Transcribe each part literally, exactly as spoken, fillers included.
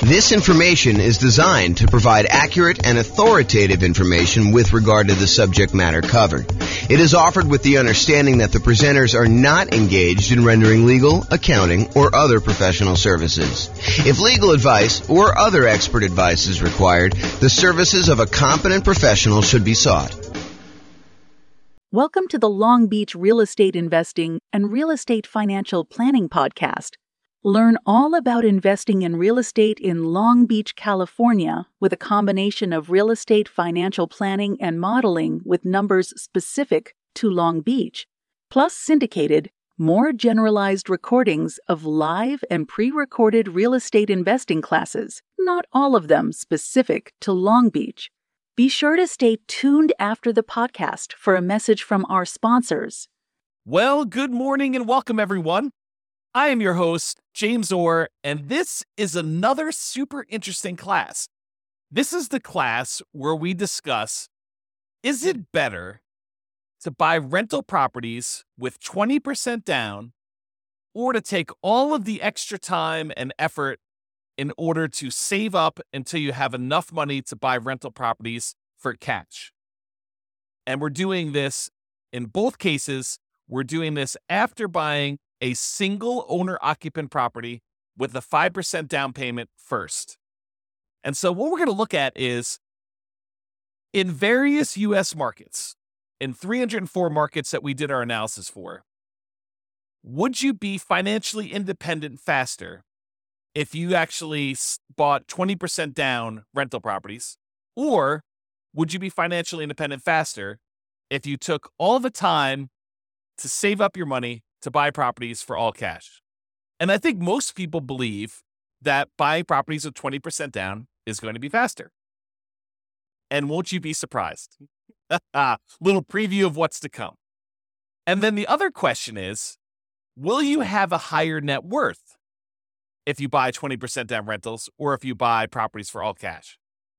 This information is designed to provide accurate and authoritative information with regard to the subject matter covered. It is offered with the understanding that the presenters are not engaged in rendering legal, accounting, or other professional services. If legal advice or other expert advice is required, the services of a competent professional should be sought. Welcome to the Long Beach Real Estate Investing and Real Estate Financial Planning Podcast. Learn all about investing in real estate in Long Beach, California, with a combination of real estate financial planning and modeling with numbers specific to Long Beach, plus syndicated, more generalized recordings of live and pre-recorded real estate investing classes, not all of them specific to Long Beach. Be sure to stay tuned after the podcast for a message from our sponsors. Well, good morning and welcome, everyone. I am your host, James Orr, and this is another super interesting class. This is the class where we discuss, is it better to buy rental properties with twenty percent down or to take all of the extra time and effort in order to save up until you have enough money to buy rental properties for cash? And we're doing this in both cases. We're doing this after buying a single owner-occupant property with a five percent down payment first. And so what we're going to look at is, in various U S markets, in three hundred four markets that we did our analysis for, would you be financially independent faster if you actually bought twenty percent down rental properties? Or would you be financially independent faster if you took all the time to save up your money to buy properties for all cash? And I think most people believe that buying properties with twenty percent down is going to be faster. And won't you be surprised? Little preview of what's to come. And then the other question is, will you have a higher net worth if you buy twenty percent down rentals or if you buy properties for all cash?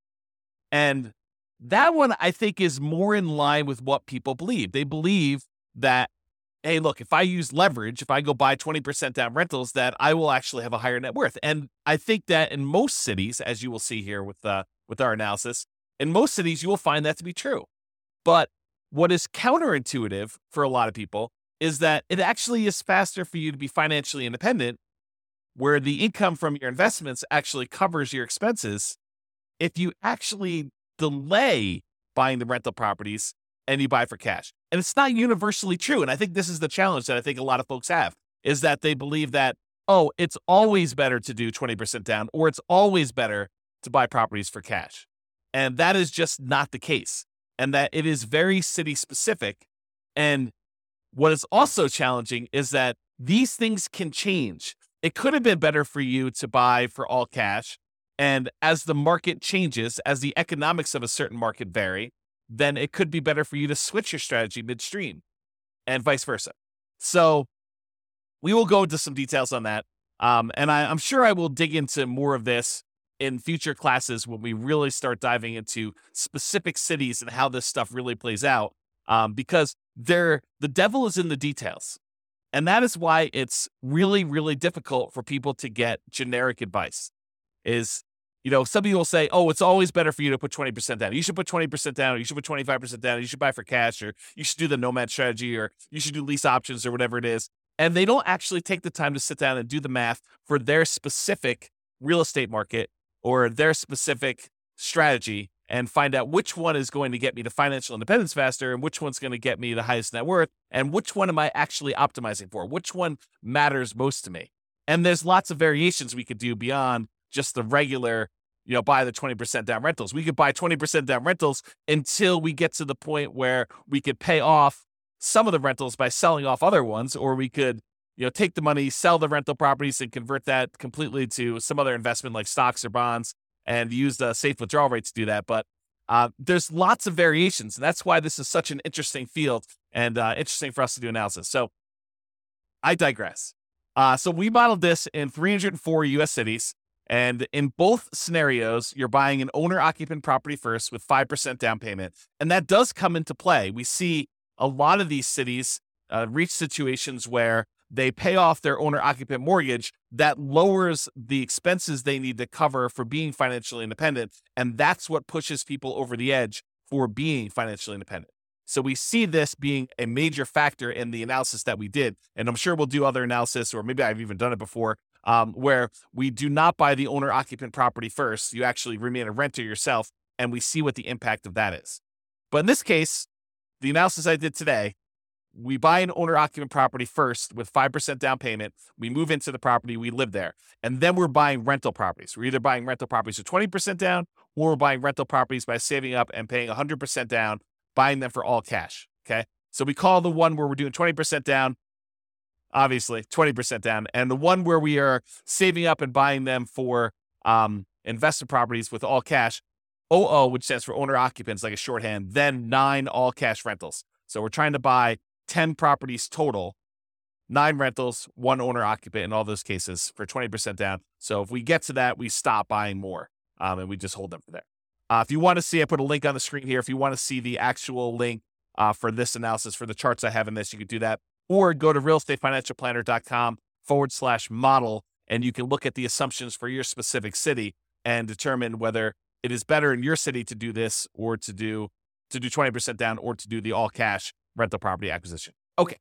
And that one, I think, is more in line with what people believe. They believe that, hey, look, if I use leverage, if I go buy twenty percent down rentals, that I will actually have a higher net worth. And I think that in most cities, as you will see here with uh, with our analysis, in most cities, you will find that to be true. But what is counterintuitive for a lot of people is that it actually is faster for you to be financially independent, where the income from your investments actually covers your expenses, if you actually delay buying the rental properties and you buy for cash. And it's not universally true. And I think this is the challenge that I think a lot of folks have, is that they believe that, oh, it's always better to do twenty percent down, or it's always better to buy properties for cash. And that is just not the case. And that it is very city specific. And what is also challenging is that these things can change. It could have been better for you to buy for all cash. And as the market changes, as the economics of a certain market vary, then it could be better for you to switch your strategy midstream and vice versa. So we will go into some details on that. Um, and I, I'm sure I will dig into more of this in future classes when we really start diving into specific cities and how this stuff really plays out. Um, because there, the devil is in the details. And that is why it's really, really difficult for people to get generic advice. Is, you know, some people will say, oh, it's always better for you to put twenty percent down. You should put twenty percent down, or you should put twenty-five percent down, you should buy for cash, or you should do the nomad strategy, or you should do lease options, or whatever it is. And they don't actually take the time to sit down and do the math for their specific real estate market or their specific strategy and find out which one is going to get me to financial independence faster and which one's going to get me the highest net worth and which one am I actually optimizing for? Which one matters most to me? And there's lots of variations we could do beyond just the regular, you know, buy the twenty percent down rentals. We could buy twenty percent down rentals until we get to the point where we could pay off some of the rentals by selling off other ones, or we could, you know, take the money, sell the rental properties and convert that completely to some other investment like stocks or bonds and use the safe withdrawal rate to do that. But uh, there's lots of variations. And that's why this is such an interesting field and uh, interesting for us to do analysis. So I digress. Uh, so we modeled this in three hundred four U S cities. And in both scenarios, you're buying an owner-occupant property first with five percent down payment. And that does come into play. We see a lot of these cities uh, reach situations where they pay off their owner-occupant mortgage. That lowers the expenses they need to cover for being financially independent, and that's what pushes people over the edge for being financially independent. So we see this being a major factor in the analysis that we did, and I'm sure we'll do other analysis, or maybe I've even done it before, um, where we do not buy the owner-occupant property first. You actually remain a renter yourself, and we see what the impact of that is. But in this case, the analysis I did today, we buy an owner-occupant property first with five percent down payment. We move into the property, we live there. And then we're buying rental properties. We're either buying rental properties with twenty percent down, or we're buying rental properties by saving up and paying one hundred percent down, buying them for all cash, okay? So we call the one where we're doing twenty percent down, obviously, twenty percent down. And the one where we are saving up and buying them for um, investment properties with all cash, O O, which stands for owner-occupants, like a shorthand, then nine all-cash rentals. So we're trying to buy ten properties total, nine rentals, one owner-occupant in all those cases for twenty percent down. So if we get to that, we stop buying more, um, and we just hold them for there. Uh, if you want to see, I put a link on the screen here. If you want to see the actual link uh, for this analysis, for the charts I have in this, you could do that. Or go to realestateFinancialPlanner.com forward slash model, and you can look at the assumptions for your specific city and determine whether it is better in your city to do this or to do to do twenty percent down or to do the all-cash rental property acquisition. Okay.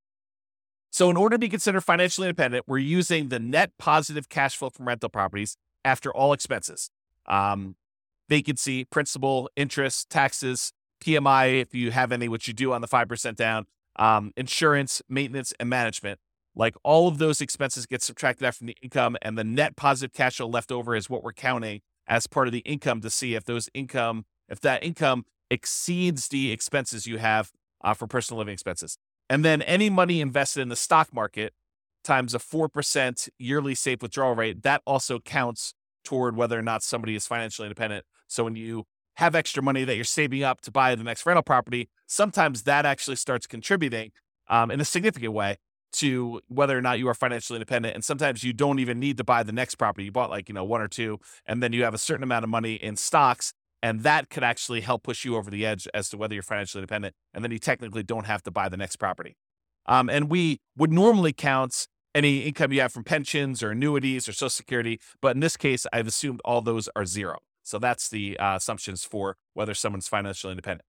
So in order to be considered financially independent, we're using the net positive cash flow from rental properties after all expenses. Um, vacancy, principal, interest, taxes, P M I, if you have any, which you do on the five percent down, um, insurance, maintenance, and management. Like all of those expenses get subtracted out from the income, and the net positive cash flow left over is what we're counting as part of the income to see if those income, if that income exceeds the expenses you have uh, for personal living expenses. And then any money invested in the stock market times a four percent yearly safe withdrawal rate, that also counts toward whether or not somebody is financially independent. So when you have extra money that you're saving up to buy the next rental property, sometimes that actually starts contributing um, in a significant way to whether or not you are financially independent. And sometimes you don't even need to buy the next property. You bought like, you know, one or two, and then you have a certain amount of money in stocks, and that could actually help push you over the edge as to whether you're financially independent. And then you technically don't have to buy the next property. Um, and we would normally count any income you have from pensions or annuities or Social Security. But in this case, I've assumed all those are zero. So that's the uh, assumptions for whether someone's financially independent.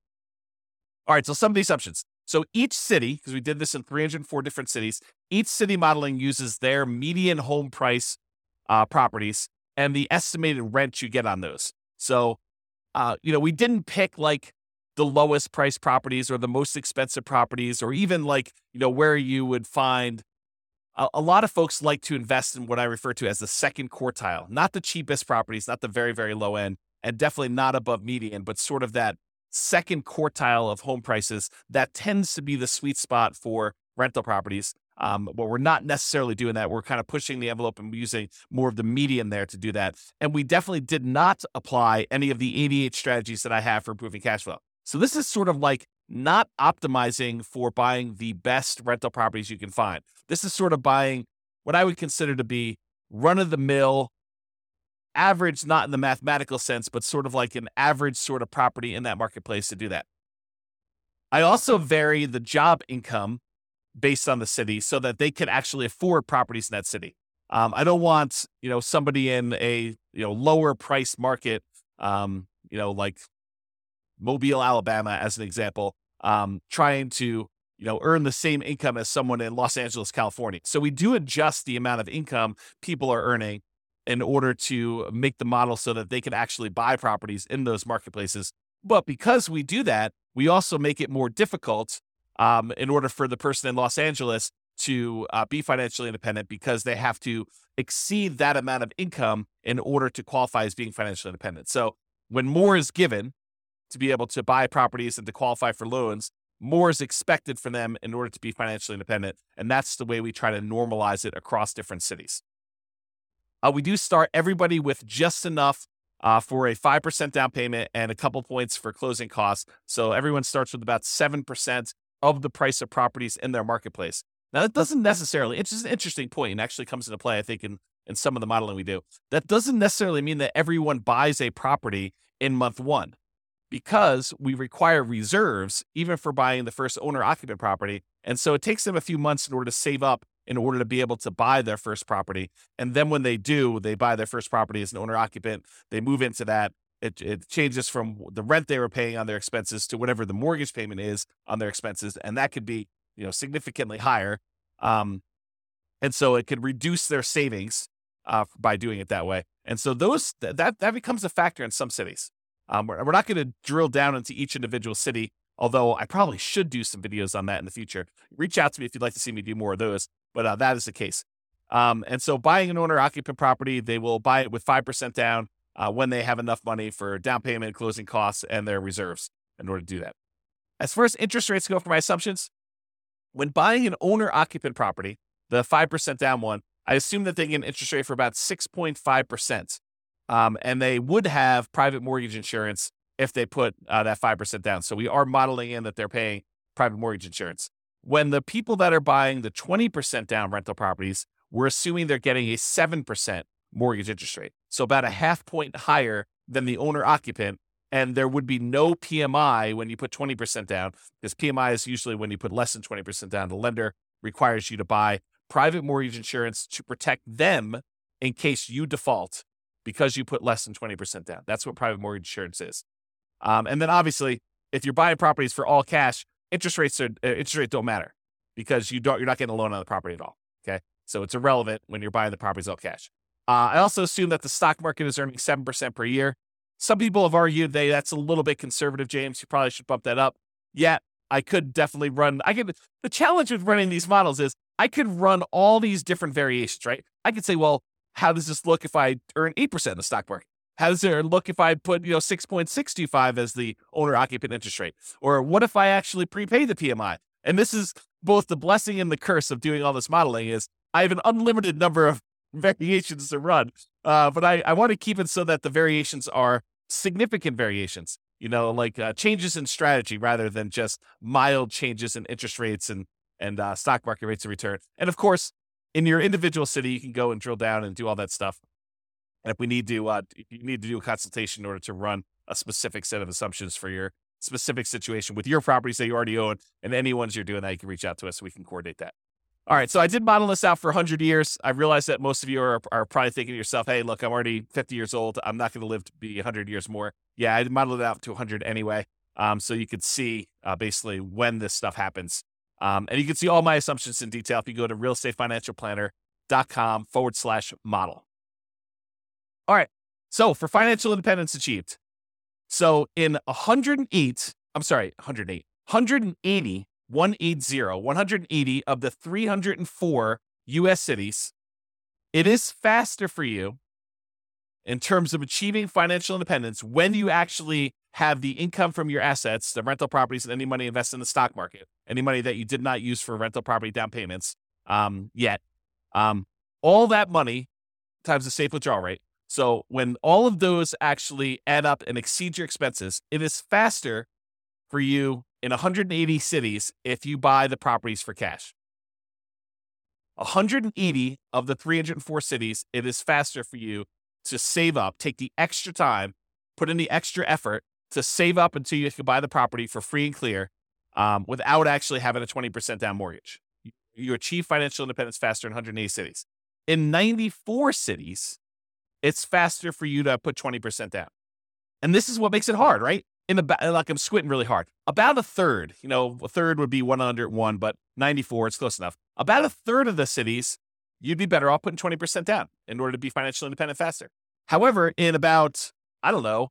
All right, so some of the assumptions. So each city, because we did this in three hundred four different cities, each city modeling uses their median home price uh, properties and the estimated rent you get on those. So, uh, you know, we didn't pick like the lowest price properties or the most expensive properties, or even like, you know, where you would find a, a lot of folks like to invest in what I refer to as the second quartile, not the cheapest properties, not the very, very low end, and definitely not above median, but sort of that second quartile of home prices. That tends to be the sweet spot for rental properties. Um, but we're not necessarily doing that. We're kind of pushing the envelope and using more of the median there to do that. And we definitely did not apply any of the eighty-eight strategies that I have for improving cash flow. So this is sort of like not optimizing for buying the best rental properties you can find. This is sort of buying what I would consider to be run-of-the-mill, average, not in the mathematical sense, but sort of like an average sort of property in that marketplace to do that. I also vary the job income based on the city so that they can actually afford properties in that city. Um, I don't want, you know, somebody in a, you know, lower price market, um, you know, like Mobile, Alabama, as an example, um, trying to, you know, earn the same income as someone in Los Angeles, California. So we do adjust the amount of income people are earning in order to make the model so that they can actually buy properties in those marketplaces. But because we do that, we also make it more difficult um, in order for the person in Los Angeles to uh, be financially independent, because they have to exceed that amount of income in order to qualify as being financially independent. So when more is given to be able to buy properties and to qualify for loans, more is expected from them in order to be financially independent. And that's the way we try to normalize it across different cities. Uh, we do start everybody with just enough uh, for a five percent down payment and a couple points for closing costs. So everyone starts with about seven percent of the price of properties in their marketplace. Now, that doesn't necessarily, it's just an interesting point and actually comes into play, I think, in, in some of the modeling we do. That doesn't necessarily mean that everyone buys a property in month one, because we require reserves even for buying the first owner-occupant property. And so it takes them a few months in order to save up in order to be able to buy their first property. And then when they do, they buy their first property as an owner occupant, they move into that. It, it changes from the rent they were paying on their expenses to whatever the mortgage payment is on their expenses. And that could be, you know, significantly higher. Um, and so it could reduce their savings uh, by doing it that way. And so those that that becomes a factor in some cities. Um, we're, we're not going to drill down into each individual city, although I probably should do some videos on that in the future. Reach out to me if you'd like to see me do more of those, but uh, that is the case. Um, and so buying an owner-occupant property, they will buy it with five percent down uh, when they have enough money for down payment, closing costs, and their reserves in order to do that. As far as interest rates go for my assumptions, when buying an owner-occupant property, the five percent down one, I assume that they get an interest rate for about six point five percent. Um, and they would have private mortgage insurance if they put uh, that five percent down. So we are modeling in that they're paying private mortgage insurance. When the people that are buying the twenty percent down rental properties, we're assuming they're getting a seven percent mortgage interest rate. So about a half point higher than the owner occupant. And there would be no P M I when you put twenty percent down, because P M I is usually when you put less than twenty percent down. The lender requires you to buy private mortgage insurance to protect them in case you default because you put less than twenty percent down. That's what private mortgage insurance is. Um, and then obviously, if you're buying properties for all cash, interest rates are uh, interest rates don't matter because you don't you're not getting a loan on the property at all. Okay, so it's irrelevant when you're buying the properties all cash. Uh, I also assume that the stock market is earning seven percent per year. Some people have argued they that's a little bit conservative, James. You probably should bump that up. Yeah, I could definitely run. I could. The challenge with running these models is I could run all these different variations, right? I could say, well, how does this look if I earn eight percent in the stock market? How does it look if I put, you know, six point six two five as the owner-occupant interest rate? Or what if I actually prepay the P M I? And this is both the blessing and the curse of doing all this modeling is I have an unlimited number of variations to run. Uh, but I, I want to keep it so that the variations are significant variations, you know, like uh, changes in strategy rather than just mild changes in interest rates and, and uh, stock market rates of return. And of course, in your individual city, you can go and drill down and do all that stuff. And if we need to, uh, if you need to do a consultation in order to run a specific set of assumptions for your specific situation with your properties that you already own and any ones you're doing that, you can reach out to us so we can coordinate that. All right. So I did model this out for one hundred years. I realize that most of you are, are probably thinking to yourself, hey, look, I'm already fifty years old. I'm not going to live to be one hundred years more. Yeah, I modeled it out to one hundred anyway. Um, so you could see uh, basically when this stuff happens. Um, and you can see all my assumptions in detail if you go to realestateFinancialPlanner.com forward slash model. All right. So for financial independence achieved. So in one hundred eight, I'm sorry, one hundred eight, one hundred eighty, one eighty, one hundred eighty of the three hundred four U S cities, it is faster for you in terms of achieving financial independence when you actually have the income from your assets, the rental properties, and any money invested in the stock market, any money that you did not use for rental property down payments um, yet. Um, all that money times the safe withdrawal rate. So when all of those actually add up and exceed your expenses, it is faster for you in one hundred eighty cities if you buy the properties for cash. one hundred eighty of the three hundred four cities, it is faster for you to save up, take the extra time, put in the extra effort to save up until you can buy the property for free and clear um, without actually having a twenty percent down mortgage. You, you achieve financial independence faster in one hundred eighty cities. In ninety-four cities, it's faster for you to put twenty percent down. And this is what makes it hard, right? In the like I'm squinting really hard. About a third, you know, a third would be one hundred one, but ninety-four, it's close enough. About a third of the cities, you'd be better off putting twenty percent down in order to be financially independent faster. However, in about, I don't know,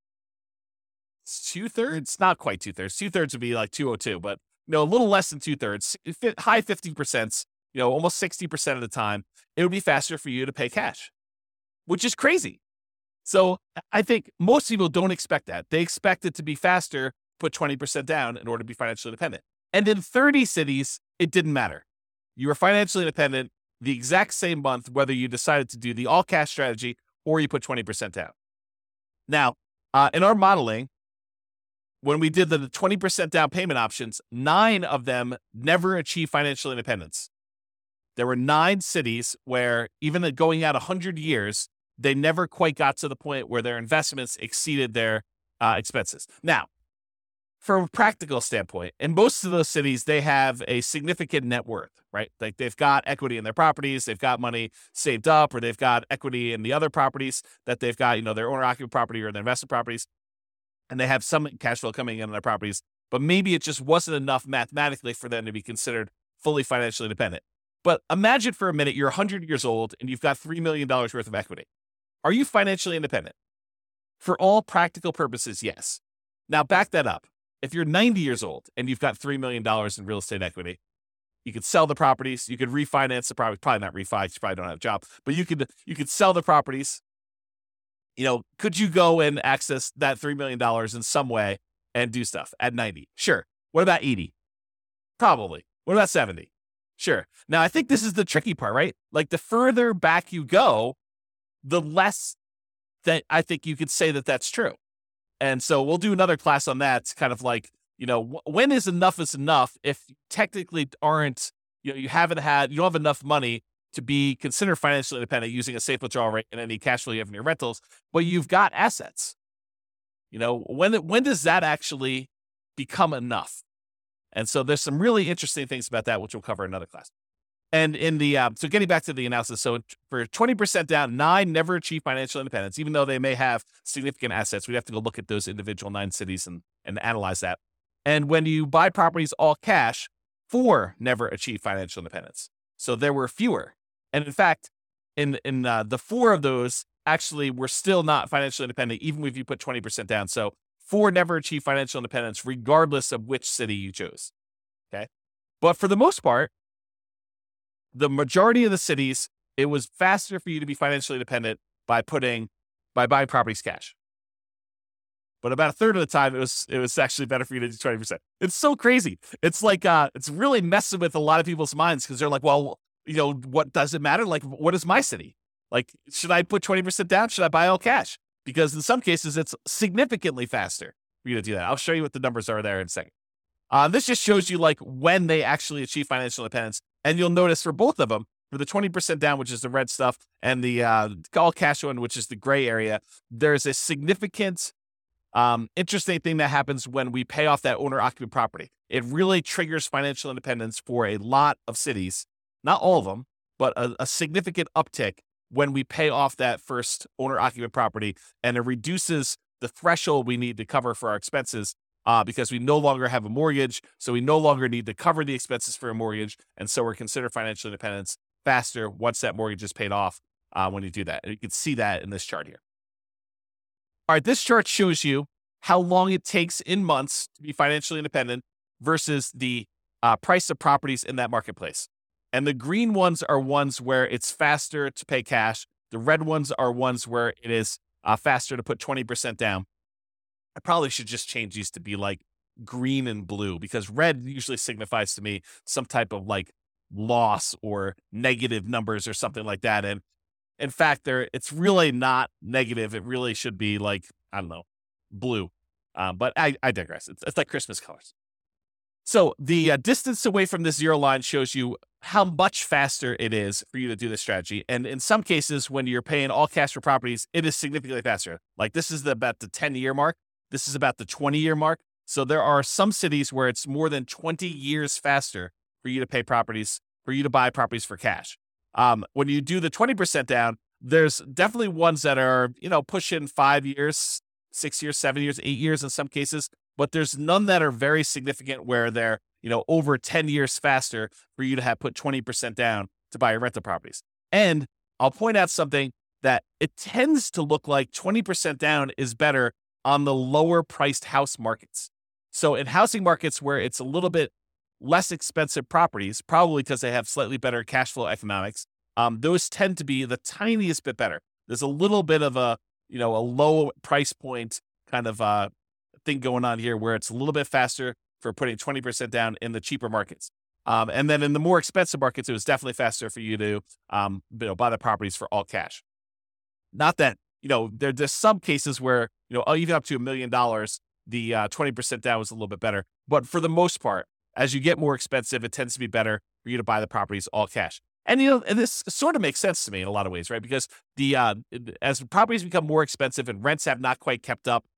two thirds, not quite two thirds. Two thirds would be like two oh two, but you know, a little less than two thirds, high fifty percent, you know, almost sixty percent of the time, it would be faster for you to pay cash, which is crazy. So I think most people don't expect that. They expect it to be faster, put twenty percent down in order to be financially independent. And in thirty cities, it didn't matter. You were financially independent the exact same month, whether you decided to do the all cash strategy or you put twenty percent down. Now, uh, in our modeling, when we did the twenty percent down payment options, nine of them never achieved financial independence. There were nine cities where even going out one hundred years, they never quite got to the point where their investments exceeded their uh, expenses. Now, from a practical standpoint, in most of those cities, they have a significant net worth, right? Like they've got equity in their properties, they've got money saved up, or they've got equity in the other properties that they've got, you know, their owner-occupied property or their investment properties, and they have some cash flow coming in on their properties, but maybe it just wasn't enough mathematically for them to be considered fully financially independent. But imagine for a minute, you're one hundred years old and you've got three million dollars worth of equity. Are you financially independent? For all practical purposes, yes. Now back that up. If you're ninety years old and you've got three million dollars in real estate equity, you could sell the properties, you could refinance the property, probably not refi, you probably don't have a job, but you could you could sell the properties. You know, could you go and access that three million dollars in some way and do stuff at ninety? Sure. What about eighty? Probably. What about seventy? Sure. Now, I think this is the tricky part, right? Like the further back you go, the less that I think you could say that that's true. And so we'll do another class on that. It's kind of like, you know, when is enough is enough if you technically aren't, you know, you haven't had, you don't have enough money to be considered financially independent using a safe withdrawal rate and any cash flow you have in your rentals, but you've got assets. You know, when, when does that actually become enough? And so there's some really interesting things about that, which we'll cover in another class. And in the, uh, so getting back to the analysis, so for twenty percent down, nine never achieve financial independence, even though they may have significant assets. We'd have to go look at those individual nine cities and, and analyze that. And when you buy properties all cash, four never achieve financial independence. So there were fewer. And in fact, in, in uh, the four of those actually were still not financially independent, even if you put twenty percent down. So four never achieve financial independence, regardless of which city you chose. Okay. But for the most part, the majority of the cities, it was faster for you to be financially independent by putting, by buying properties cash. But about a third of the time, it was it was actually better for you to do twenty percent. It's so crazy. It's like, uh, it's really messing with a lot of people's minds because they're like, well, you know, what does it matter? Like, what is my city? Like, should I put twenty percent down? Should I buy all cash? Because in some cases, it's significantly faster for you to do that. I'll show you what the numbers are there in a second. Uh, this just shows you like when they actually achieve financial independence. And you'll notice for both of them, for the twenty percent down, which is the red stuff, and the uh, all cash one, which is the gray area, there's a significant, um, interesting thing that happens when we pay off that owner-occupied property. It really triggers financial independence for a lot of cities, not all of them, but a, a significant uptick when we pay off that first owner-occupied property, and it reduces the threshold we need to cover for our expenses. Uh, because we no longer have a mortgage, so we no longer need to cover the expenses for a mortgage, and so we're considered financial independence faster once that mortgage is paid off uh, when you do that. And you can see that in this chart here. All right, this chart shows you how long it takes in months to be financially independent versus the uh, price of properties in that marketplace. And the green ones are ones where it's faster to pay cash. The red ones are ones where it is uh, faster to put twenty percent down. I probably should just change these to be like green and blue because red usually signifies to me some type of like loss or negative numbers or something like that. And in fact, there it's really not negative. It really should be like, I don't know, blue. Um, but I, I digress. It's, it's like Christmas colors. So the uh, distance away from the zero line shows you how much faster it is for you to do this strategy. And in some cases, when you're paying all cash for properties, it is significantly faster. Like this is the, about the ten year mark. This is about the twenty year mark. So there are some cities where it's more than twenty years faster for you to pay properties, for you to buy properties for cash. Um, when you do the twenty percent down, there's definitely ones that are, you know, pushing five years, six years, seven years, eight years in some cases, but there's none that are very significant where they're, you know, over ten years faster for you to have put twenty percent down to buy your rental properties. And I'll point out something that it tends to look like twenty percent down is better on the lower priced house markets. So in housing markets where it's a little bit less expensive properties, probably because they have slightly better cash flow economics, um, those tend to be the tiniest bit better. There's a little bit of a, you know, a low price point kind of uh, thing going on here where it's a little bit faster for putting twenty percent down in the cheaper markets. Um, and then in the more expensive markets, it was definitely faster for you to um, you know, buy the properties for all cash. Not that, you know, there, there's some cases where, you know, even up to a million dollars, the uh, twenty percent down was a little bit better. But for the most part, as you get more expensive, it tends to be better for you to buy the properties all cash. And, you know, and this sort of makes sense to me in a lot of ways, right? Because the uh, as properties become more expensive and rents have not quite kept up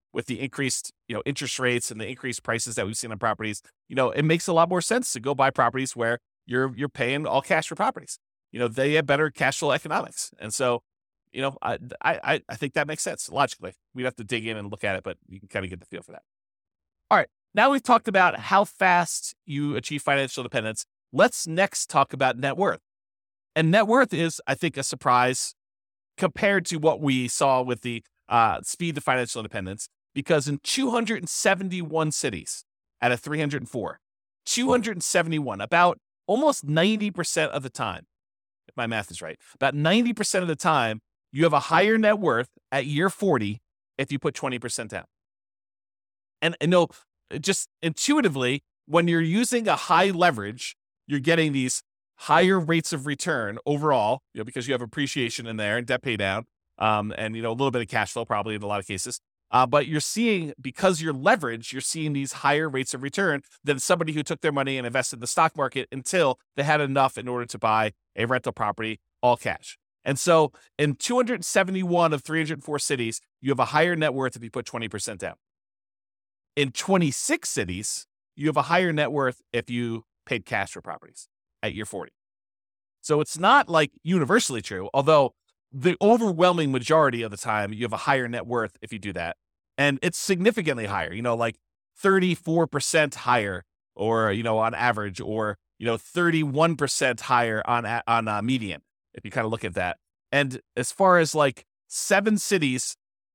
with the increased, you know, interest rates and the increased prices that we've seen on properties, you know, it makes a lot more sense to go buy properties where you're you're paying all cash for properties. You know, they have better cash flow economics. And so, you know, I I I think that makes sense logically. We'd have to dig in and look at it, but you can kind of get the feel for that. All right. Now we've talked about how fast you achieve financial independence. Let's next talk about net worth. And net worth is, I think, a surprise compared to what we saw with the uh, speed to financial independence, because in two hundred seventy-one cities out of three hundred four, two hundred seventy-one, about almost ninety percent of the time, if my math is right, about ninety percent of the time, you have a higher net worth at year forty if you put twenty percent down. And, and no, just intuitively, when you're using a high leverage, you're getting these higher rates of return overall, you know, because you have appreciation in there and debt pay down, um, and, you know, a little bit of cash flow probably in a lot of cases. Uh, but you're seeing, because you're leveraged, you're seeing these higher rates of return than somebody who took their money and invested in the stock market until they had enough in order to buy a rental property all cash. And so in two hundred seventy-one of three hundred four cities, you have a higher net worth if you put twenty percent down. In twenty-six cities, you have a higher net worth if you paid cash for properties at year forty. So it's not like universally true, although the overwhelming majority of the time, you have a higher net worth if you do that. And it's significantly higher, you know, like thirty-four percent higher, or, you know, on average, or, you know, thirty-one percent higher on, on uh, median, if you kind of look at that. And as far as like seven cities,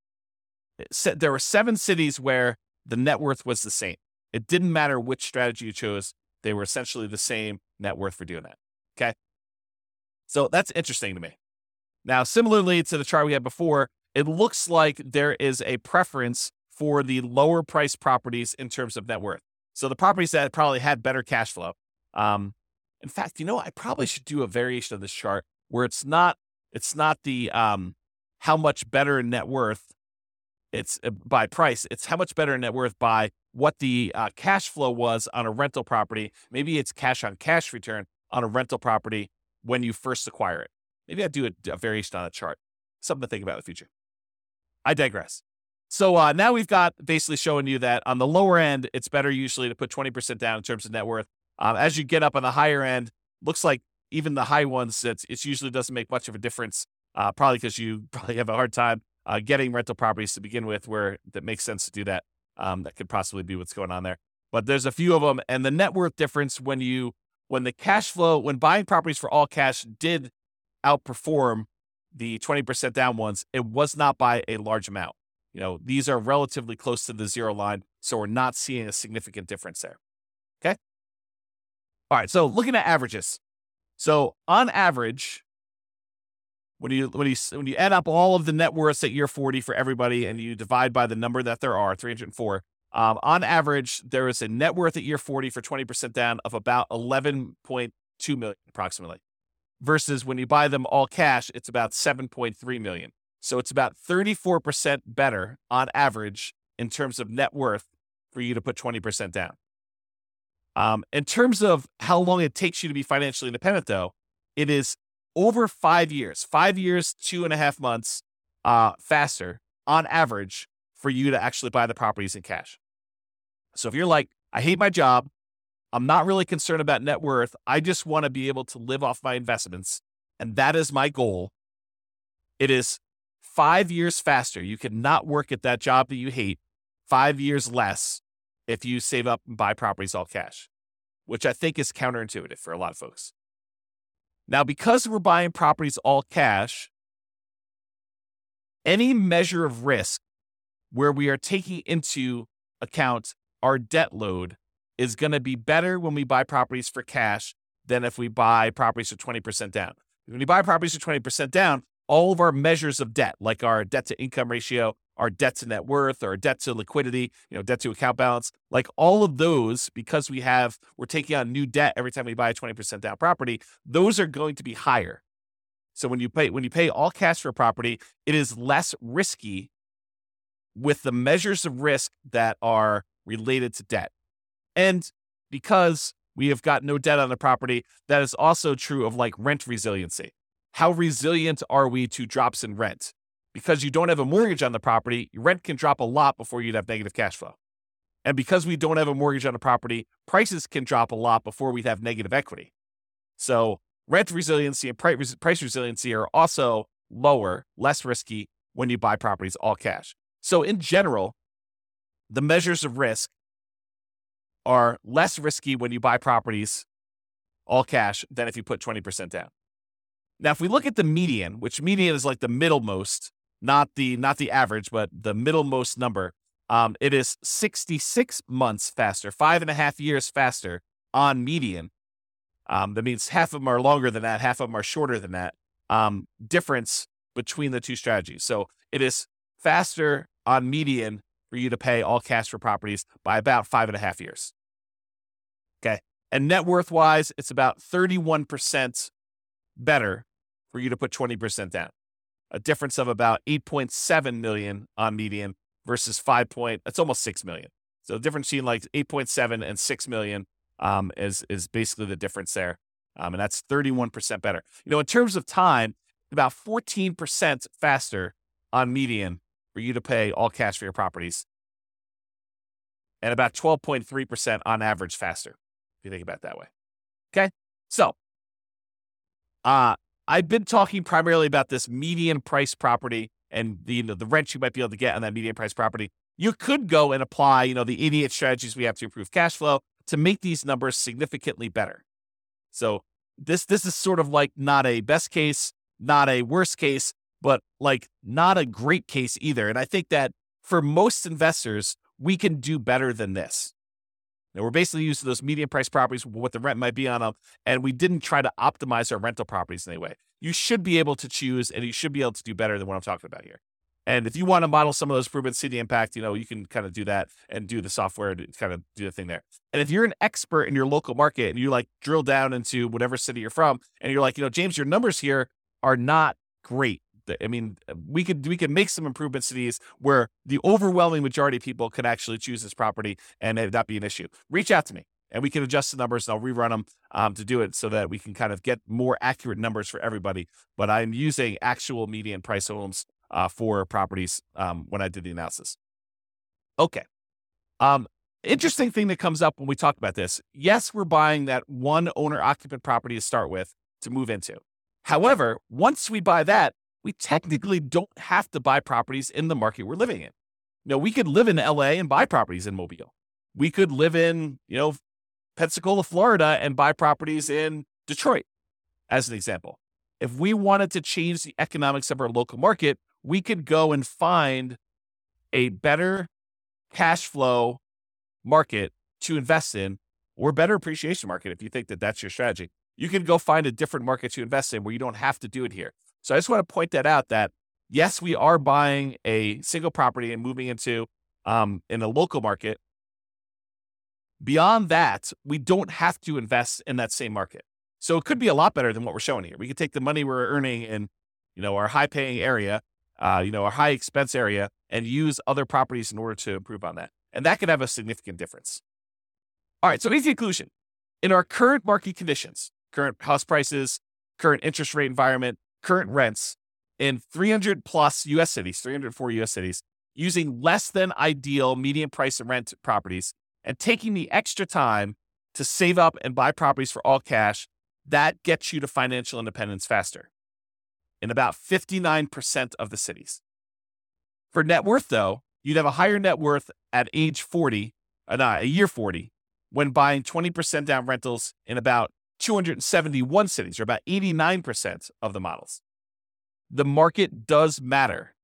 there were seven cities where the net worth was the same. It didn't matter which strategy you chose. They were essentially the same net worth for doing that. Okay. So that's interesting to me. Now, similarly to the chart we had before, it looks like there is a preference for the lower price properties in terms of net worth. So the properties that probably had better cash flow. Um, in fact, you know, I probably should do a variation of this chart where it's not, it's not the, um, how much better net worth it's uh, by price. It's how much better net worth by what the uh, cash flow was on a rental property. Maybe it's cash on cash return on a rental property when you first acquire it. Maybe I'd do a, a variation on a chart. Something to think about in the future. I digress. So uh, now we've got basically showing you that on the lower end, it's better usually to put twenty percent down in terms of net worth. Um, as you get up on the higher end, looks like even the high ones, it's, it usually doesn't make much of a difference, uh, probably because you probably have a hard time uh, getting rental properties to begin with where that makes sense to do that. Um, that could possibly be what's going on there. But there's a few of them. And the net worth difference when you, when the cash flow, when buying properties for all cash did outperform the twenty percent down ones, it was not by a large amount. You know, these are relatively close to the zero line, so we're not seeing a significant difference there. Okay? All right, so looking at averages. So on average, when you when you when you add up all of the net worths at year forty for everybody and you divide by the number that there are, three hundred four, um, on average, there is a net worth at year forty for twenty percent down of about eleven point two million approximately. Versus when you buy them all cash, it's about seven point three million. So it's about thirty-four percent better on average in terms of net worth for you to put twenty percent down. Um, in terms of how long it takes you to be financially independent, though, it is over five years, five years, two and a half months uh, faster on average for you to actually buy the properties in cash. So if you're like, I hate my job, I'm not really concerned about net worth, I just want to be able to live off my investments, and that is my goal, it is five years faster. You cannot work at that job that you hate five years less if you save up and buy properties all cash, which I think is counterintuitive for a lot of folks. Now, because we're buying properties all cash, any measure of risk where we are taking into account our debt load is going to be better when we buy properties for cash than if we buy properties for twenty percent down. When you buy properties for twenty percent down, all of our measures of debt, like our debt to income ratio, our debt to net worth, or debt to liquidity, you know, debt to account balance, like all of those, because we have, we're taking on new debt every time we buy a twenty percent down property, those are going to be higher. So when you pay, when you pay all cash for a property, it is less risky with the measures of risk that are related to debt. And because we have got no debt on the property, that is also true of like rent resiliency. How resilient are we to drops in rent? because you don't have a mortgage on the property, your rent can drop a lot before you'd have negative cash flow. And because we don't have a mortgage on the property, prices can drop a lot before we'd have negative equity. So rent resiliency and price price resiliency are also lower, less risky when you buy properties all cash. So in general, the measures of risk are less risky when you buy properties all cash than if you put twenty percent down. Now, if we look at the median, which median is like the middlemost, not the not the average, but the middlemost number, um, it is sixty-six months faster, five and a half years faster on median. Um, that means half of them are longer than that, half of them are shorter than that. Um, difference between the two strategies. So it is faster on median for you to pay all cash for properties by about five and a half years. Okay. And net worth wise, it's about thirty-one percent better for you to put twenty percent down. A difference of about eight point seven million on median versus five point, it's almost six million. So the difference between like eight point seven and six million um, is, is basically the difference there. Um, and that's thirty-one percent better. You know, in terms of time, about fourteen percent faster on median for you to pay all cash for your properties, and about twelve point three percent on average faster, if you think about it that way. Okay. So, uh, I've been talking primarily about this median price property and the, you know, the rent you might be able to get on that median price property. You could go and apply, you know, the eighty-eight strategies we have to improve cash flow to make these numbers significantly better. So this, this is sort of like not a best case, not a worst case, but like not a great case either. And I think that for most investors, we can do better than this. Now, we're basically using those median price properties, what the rent might be on them, and we didn't try to optimize our rental properties in any way. You should be able to choose, and you should be able to do better than what I'm talking about here. And if you want to model some of those improvements, see the impact, you know, you can kind of do that and do the software to kind of do the thing there. And if you're an expert in your local market and you like drill down into whatever city you're from, and you're like, you know, James, your numbers here are not great. I mean, we could we could make some improvements to these where the overwhelming majority of people could actually choose this property and it not be an issue. Reach out to me and we can adjust the numbers and I'll rerun them um, to do it so that we can kind of get more accurate numbers for everybody. But I'm using actual median price homes uh, for properties um, when I did the analysis. Okay. Um, interesting thing that comes up when we talk about this. Yes, we're buying that one owner occupant property to start with to move into. However, once we buy that, we technically don't have to buy properties in the market we're living in. You know, we could live in L A and buy properties in Mobile. We could live in, you know, Pensacola, Florida and buy properties in Detroit, as an example. If we wanted to change the economics of our local market, we could go and find a better cash flow market to invest in, or better appreciation market if you think that that's your strategy. You can go find a different market to invest in where you don't have to do it here. So I just want to point that out that, yes, we are buying a single property and moving into um, in a local market. Beyond that, we don't have to invest in that same market. So it could be a lot better than what we're showing here. We could take the money we're earning in, you know, our high paying area, uh, you know, our high expense area and use other properties in order to improve on that. And that could have a significant difference. All right. So in conclusion, in our current market conditions, current house prices, current interest rate environment, current rents in three hundred plus U S cities, three hundred four U S cities, using less than ideal median price and rent properties and taking the extra time to save up and buy properties for all cash, that gets you to financial independence faster in about fifty-nine percent of the cities. For net worth, though, you'd have a higher net worth at age forty, uh, not a year forty, when buying twenty percent down rentals in about two hundred seventy-one cities, or about eighty-nine percent of the models. The market does matter.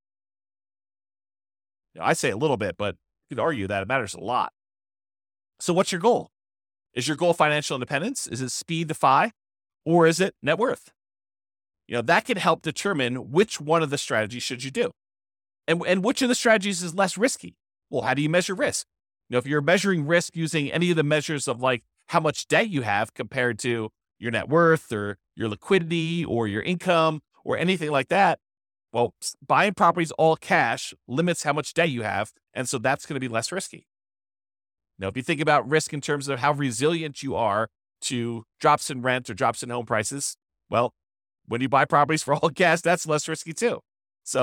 You know, I say a little bit, but you could argue that it matters a lot. So what's your goal? Is your goal financial independence? Is it speed to F I? Or is it net worth? You know, that can help determine which one of the strategies should you do. And, and which of the strategies is less risky? Well, how do you measure risk? You know, if you're measuring risk using any of the measures of like how much debt you have compared to your net worth or your liquidity or your income or anything like that, well, buying properties all cash limits how much debt you have. And so that's going to be less risky. Now, if you think about risk in terms of how resilient you are to drops in rent or drops in home prices, well, when you buy properties for all cash, that's less risky too. So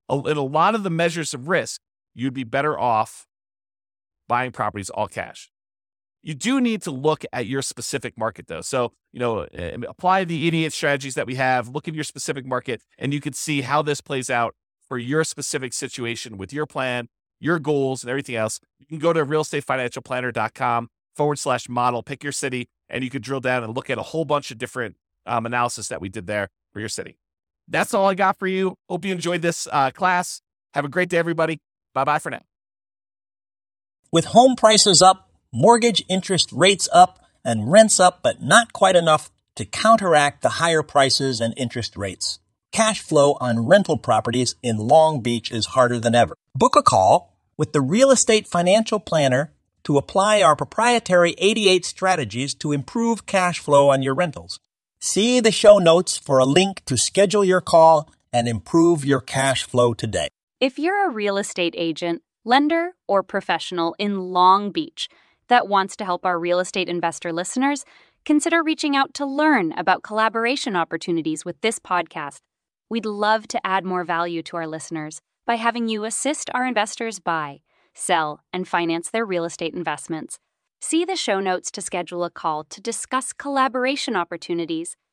a- in a lot of the measures of risk, you'd be better off buying properties all cash. You do need to look at your specific market, though. So, you know, uh, apply the eighty-eight strategies that we have, look at your specific market, and you can see how this plays out for your specific situation with your plan, your goals, and everything else. You can go to realestatefinancialplanner.com forward slash model, pick your city, and you can drill down and look at a whole bunch of different um, analysis that we did there for your city. That's all I got for you. Hope you enjoyed this uh, class. Have a great day, everybody. Bye-bye for now. With home prices up, mortgage interest rates up, and rents up, but not quite enough to counteract the higher prices and interest rates. Cash flow on rental properties in Long Beach is harder than ever. Book a call with the Real Estate Financial Planner to apply our proprietary eighty-eight strategies to improve cash flow on your rentals. See the show notes for a link to schedule your call and improve your cash flow today. If you're a real estate agent, lender, or professional in Long Beach that wants to help our real estate investor listeners, consider reaching out to learn about collaboration opportunities with this podcast. We'd love to add more value to our listeners by having you assist our investors buy, sell, and finance their real estate investments. See the show notes to schedule a call to discuss collaboration opportunities